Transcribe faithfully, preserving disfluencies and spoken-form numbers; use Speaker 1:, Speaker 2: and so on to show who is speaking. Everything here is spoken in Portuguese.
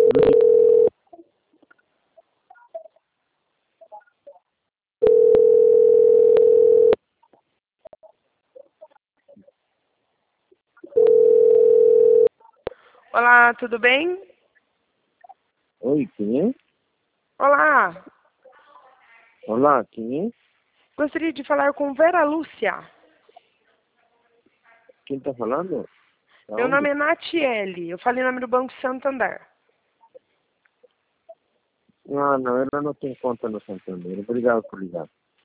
Speaker 1: Olá, tudo bem?
Speaker 2: Oi, quem é?
Speaker 1: Olá,
Speaker 2: Olá, quem é?
Speaker 1: gostaria de falar com Vera Lúcia.
Speaker 2: Quem tá falando? Da
Speaker 1: Meu
Speaker 2: onde?
Speaker 1: nome é Natiele, eu falei em nome do Banco Santander.
Speaker 2: Ah, não, ela não tem conta no Santander. Obrigado por ligar.